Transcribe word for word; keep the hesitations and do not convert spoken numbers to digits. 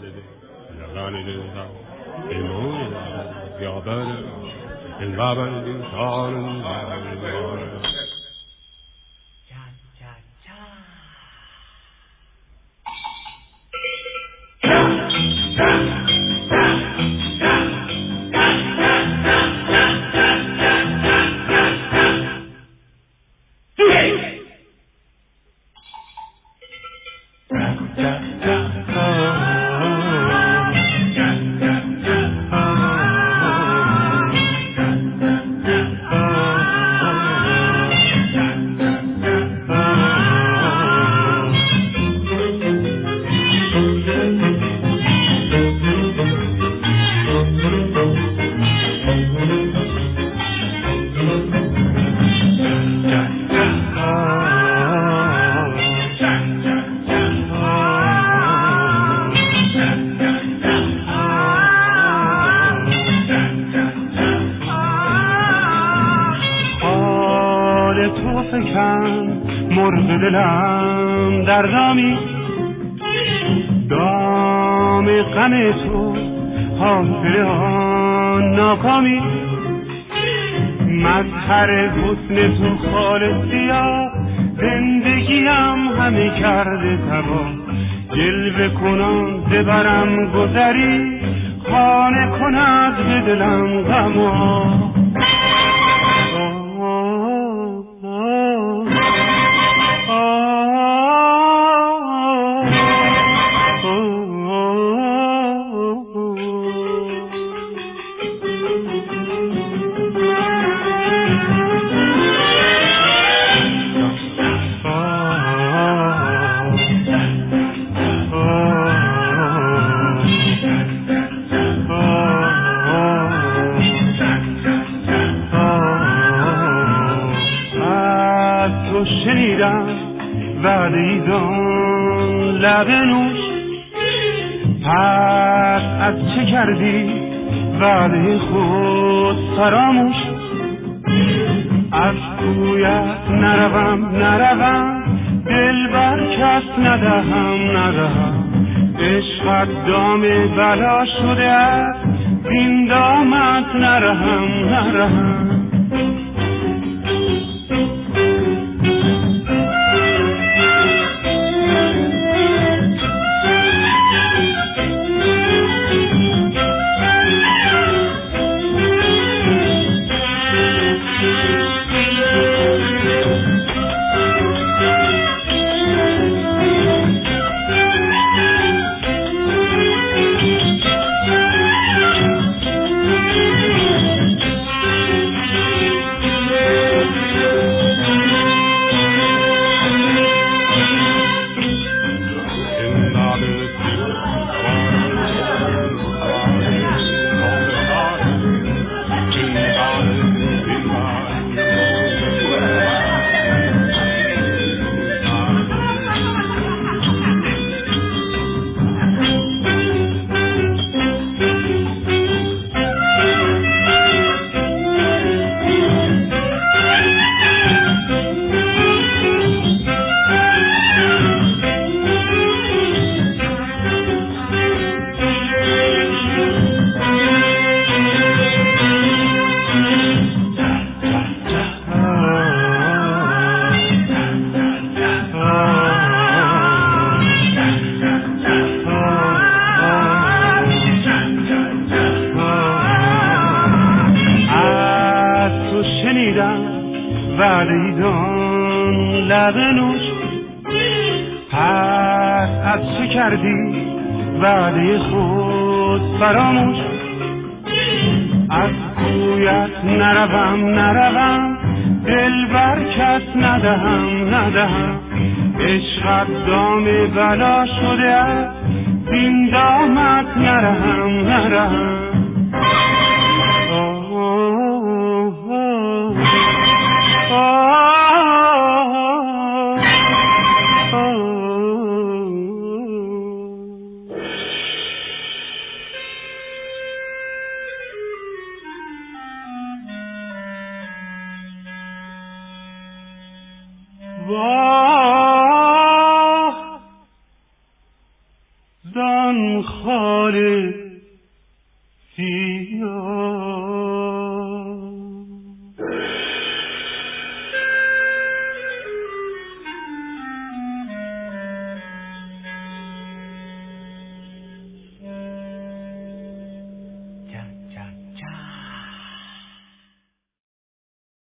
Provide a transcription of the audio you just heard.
مرد دلم در دامی دام غم تو حاضر آن ناکامی مظهر حسن تو خالصیا زندگیم همه کرده تبا جلوه کنان زبرم گذری خانه کند به دلم غما وعدیدان لب نوش پس از چه کردی وعده خود فراموش از کویت نروم نروم دل بر کس ندهم ندهم عشقت دام بلا شده است این دامت نرهم نرهم وعدیدان لب نوش پس از چه کردی وعده خود فراموش از کویت نروم نروم دل بر کس ندهم ندهم عشقت دام بلا شده است این دامت نرهم نرهم واه آن خال سیاه